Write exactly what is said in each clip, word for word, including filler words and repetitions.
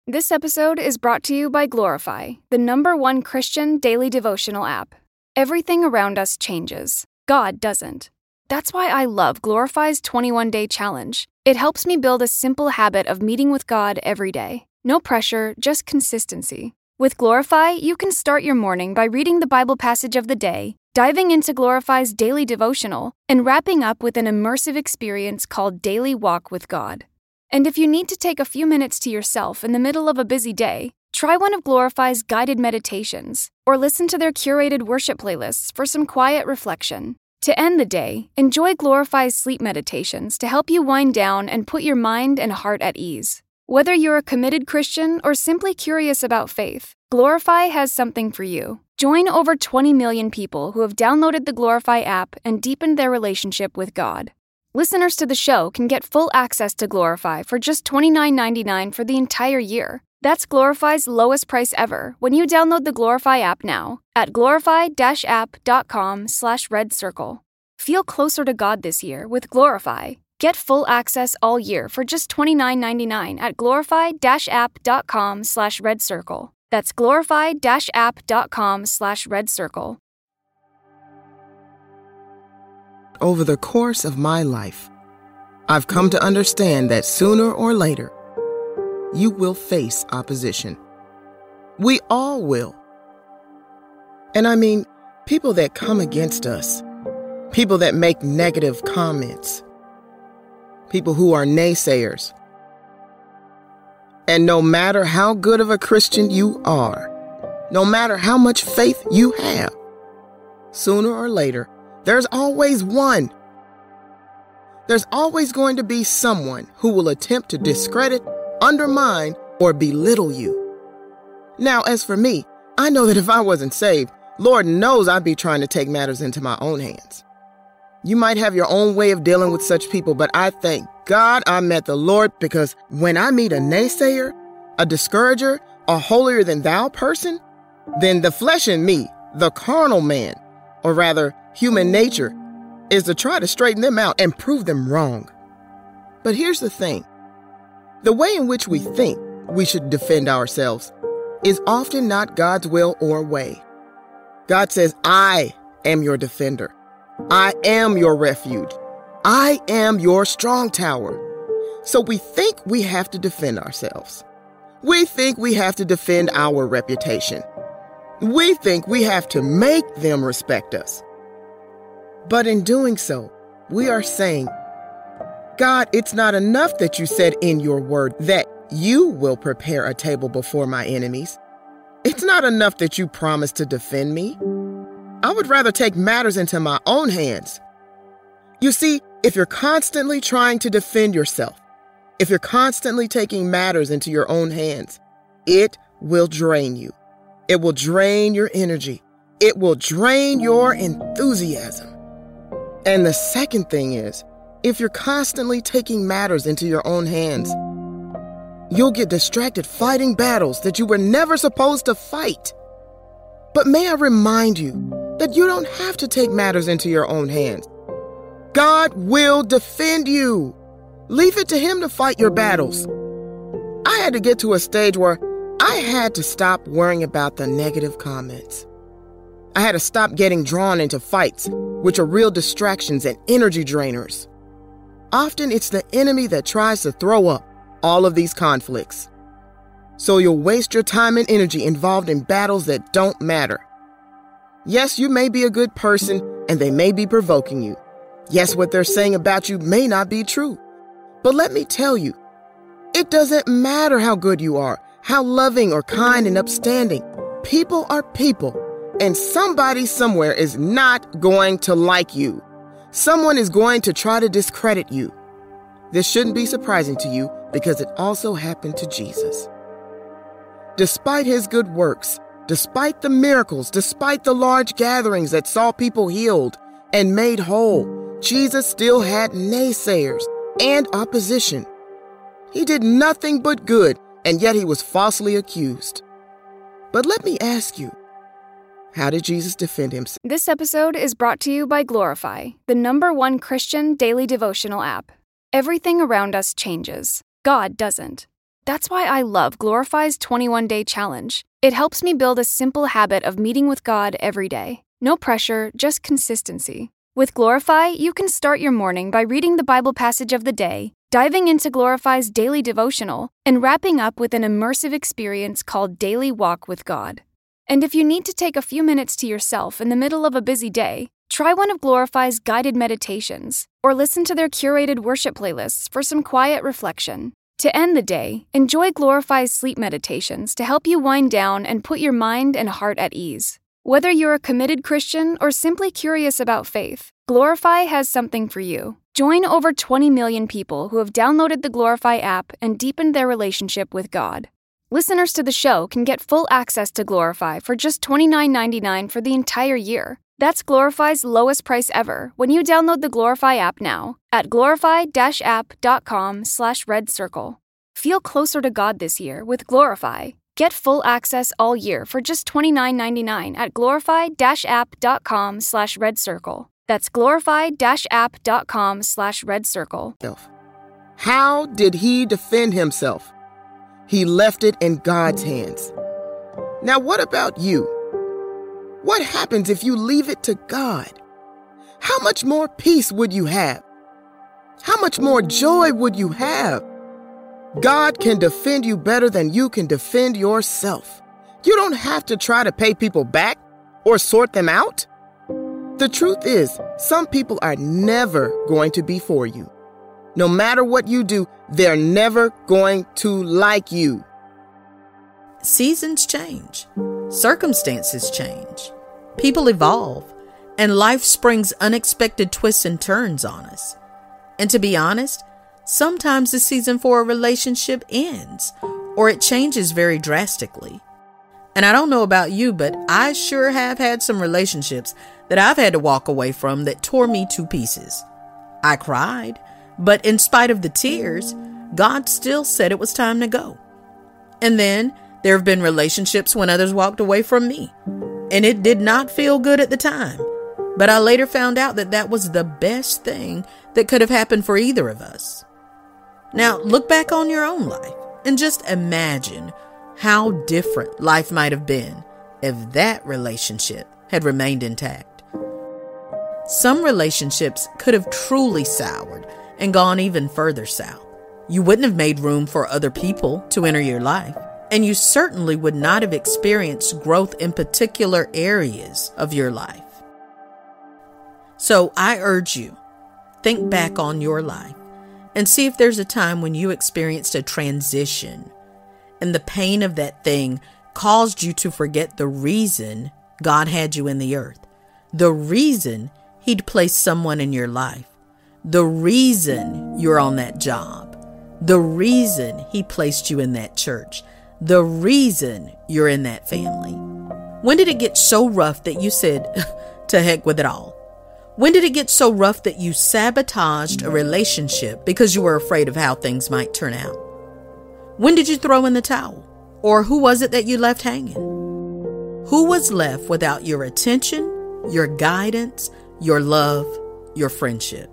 This episode is brought to you by Glorify, the number one Christian daily devotional app. Everything around us changes. God doesn't. That's why I love Glorify's twenty-one day challenge. It helps me build a simple habit of meeting with God every day. No pressure, just consistency. With Glorify, you can start your morning by reading the Bible passage of the day, diving into Glorify's daily devotional, and wrapping up with an immersive experience called Daily Walk with God. And if you need to take a few minutes to yourself in the middle of a busy day, try one of Glorify's guided meditations, or listen to their curated worship playlists for some quiet reflection. To end the day, enjoy Glorify's sleep meditations to help you wind down and put your mind and heart at ease. Whether you're a committed Christian or simply curious about faith, Glorify has something for you. Join over twenty million people who have downloaded the Glorify app and deepened their relationship with God. Listeners to the show can get full access to Glorify for just twenty-nine ninety-nine for the entire year. That's Glorify's lowest price ever when you download the Glorify app now at glorify-app.com slash red circle. Feel closer to God this year with Glorify. Get full access all year for just twenty-nine ninety-nine at glorify-app.com slash red circle. That's glorify-app.com slash red circle. Over the course of my life, I've come to understand that sooner or later, you will face opposition. We all will. And I mean, people that come against us, people that make negative comments, people who are naysayers. And no matter how good of a Christian you are, no matter how much faith you have, sooner or later, there's always one. There's always going to be someone who will attempt to discredit, undermine, or belittle you. Now, as for me, I know that if I wasn't saved, Lord knows I'd be trying to take matters into my own hands. You might have your own way of dealing with such people, but I thank God I met the Lord, because when I meet a naysayer, a discourager, a holier-than-thou person, then the flesh in me, the carnal man, or rather human nature, is to try to straighten them out and prove them wrong. But here's the thing. The way in which we think we should defend ourselves is often not God's will or way. God says, I am your defender. I am your refuge. I am your strong tower. So we think we have to defend ourselves. We think we have to defend our reputation. We think we have to make them respect us. But in doing so, we are saying, God, it's not enough that you said in your word that you will prepare a table before my enemies. It's not enough that you promised to defend me. I would rather take matters into my own hands. You see, if you're constantly trying to defend yourself, if you're constantly taking matters into your own hands, it will drain you. It will drain your energy. It will drain your enthusiasm. And the second thing is, if you're constantly taking matters into your own hands, you'll get distracted fighting battles that you were never supposed to fight. But may I remind you that you don't have to take matters into your own hands. God will defend you. Leave it to Him to fight your battles. I had to get to a stage where I had to stop worrying about the negative comments. I had to stop getting drawn into fights, which are real distractions and energy drainers. Often it's the enemy that tries to throw up all of these conflicts. So you'll waste your time and energy involved in battles that don't matter. Yes, you may be a good person and they may be provoking you. Yes, what they're saying about you may not be true. But let me tell you, it doesn't matter how good you are, how loving or kind and upstanding. People are people, and somebody somewhere is not going to like you. Someone is going to try to discredit you. This shouldn't be surprising to you because it also happened to Jesus. Despite his good works, despite the miracles, despite the large gatherings that saw people healed and made whole, Jesus still had naysayers and opposition. He did nothing but good, and yet he was falsely accused. But let me ask you, how did Jesus defend himself? This episode is brought to you by Glorify, the number one Christian daily devotional app. Everything around us changes. God doesn't. That's why I love Glorify's twenty-one day challenge. It helps me build a simple habit of meeting with God every day. No pressure, just consistency. With Glorify, you can start your morning by reading the Bible passage of the day, diving into Glorify's daily devotional, and wrapping up with an immersive experience called Daily Walk with God. And if you need to take a few minutes to yourself in the middle of a busy day, try one of Glorify's guided meditations, or listen to their curated worship playlists for some quiet reflection. To end the day, enjoy Glorify's sleep meditations to help you wind down and put your mind and heart at ease. Whether you're a committed Christian or simply curious about faith, Glorify has something for you. Join over twenty million people who have downloaded the Glorify app and deepened their relationship with God. Listeners to the show can get full access to Glorify for just twenty-nine ninety-nine for the entire year. That's Glorify's lowest price ever when you download the Glorify app now at glorify-app.com slash red circle. Feel closer to God this year with Glorify. Get full access all year for just twenty-nine ninety-nine at glorify-app.com slash red circle. That's glorify-app.com slash red circle. How did he defend himself? He left it in God's hands. Now, what about you? What happens if you leave it to God? How much more peace would you have? How much more joy would you have? God can defend you better than you can defend yourself. You don't have to try to pay people back or sort them out. The truth is, some people are never going to be for you. No matter what you do, they're never going to like you. Seasons change. Circumstances change. People evolve. And life springs unexpected twists and turns on us. And to be honest, sometimes the season for a relationship ends, or it changes very drastically. And I don't know about you, but I sure have had some relationships that I've had to walk away from that tore me to pieces. I cried, but in spite of the tears, God still said it was time to go. And then there have been relationships when others walked away from me, and it did not feel good at the time. But I later found out that that was the best thing that could have happened for either of us. Now, look back on your own life and just imagine how different life might have been if that relationship had remained intact. Some relationships could have truly soured and gone even further south. You wouldn't have made room for other people to enter your life, and you certainly would not have experienced growth in particular areas of your life. So I urge you, think back on your life and see if there's a time when you experienced a transition and the pain of that thing caused you to forget the reason God had you in the earth, the reason He'd placed someone in your life, the reason you're on that job, the reason He placed you in that church, the reason you're in that family. When did it get so rough that you said, to heck with it all? When did it get so rough that you sabotaged a relationship because you were afraid of how things might turn out? When did you throw in the towel? Or who was it that you left hanging? Who was left without your attention, your guidance, your love, your friendship?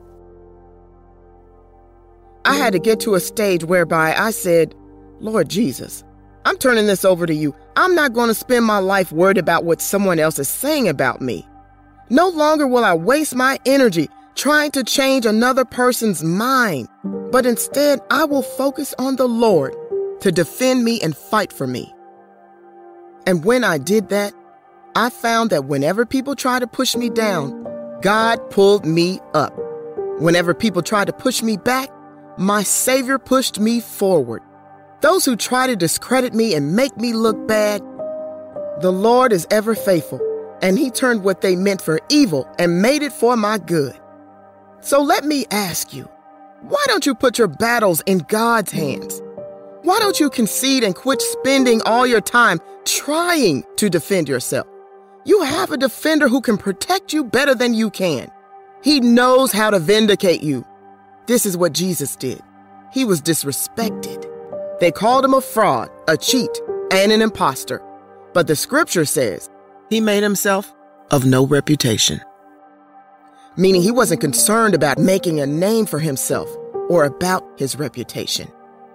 I had to get to a stage whereby I said, Lord Jesus, I'm turning this over to you. I'm not going to spend my life worried about what someone else is saying about me. No longer will I waste my energy trying to change another person's mind, but instead I will focus on the Lord to defend me and fight for me. And when I did that, I found that whenever people tried to push me down, God pulled me up. Whenever people tried to push me back, my Savior pushed me forward. Those who try to discredit me and make me look bad, the Lord is ever faithful, and He turned what they meant for evil and made it for my good. So let me ask you, why don't you put your battles in God's hands? Why don't you concede and quit spending all your time trying to defend yourself? You have a defender who can protect you better than you can. He knows how to vindicate you. This is what Jesus did. He was disrespected. They called him a fraud, a cheat, and an imposter. But the scripture says he made himself of no reputation. Meaning he wasn't concerned about making a name for himself or about his reputation.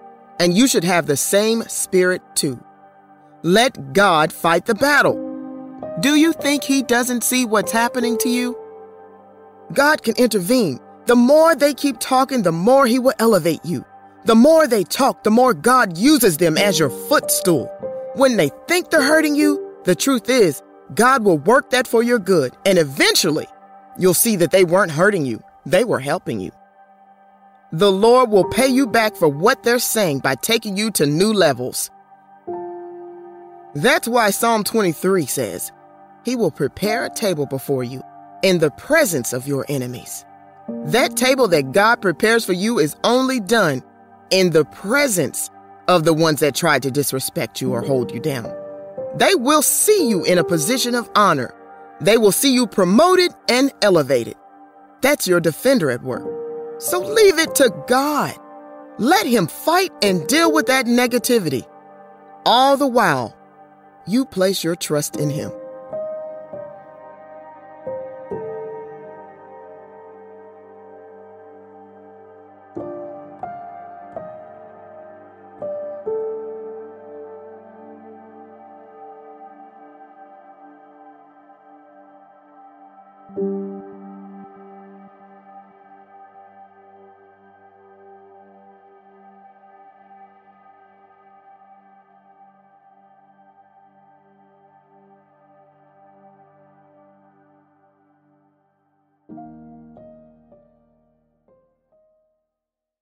and you should have the same spirit too. Let God fight the battle. Do you think He doesn't see what's happening to you? God can intervene. The more they keep talking, the more He will elevate you. The more they talk, the more God uses them as your footstool. When they think they're hurting you, the truth is, God will work that for your good, and eventually, you'll see that they weren't hurting you. They were helping you. The Lord will pay you back for what they're saying by taking you to new levels. That's why Psalm twenty-three says, He will prepare a table before you in the presence of your enemies. That table that God prepares for you is only done in the presence of the ones that tried to disrespect you or hold you down. They will see you in a position of honor. They will see you promoted and elevated. That's your defender at work. So leave it to God. Let Him fight and deal with that negativity. All the while, you place your trust in Him.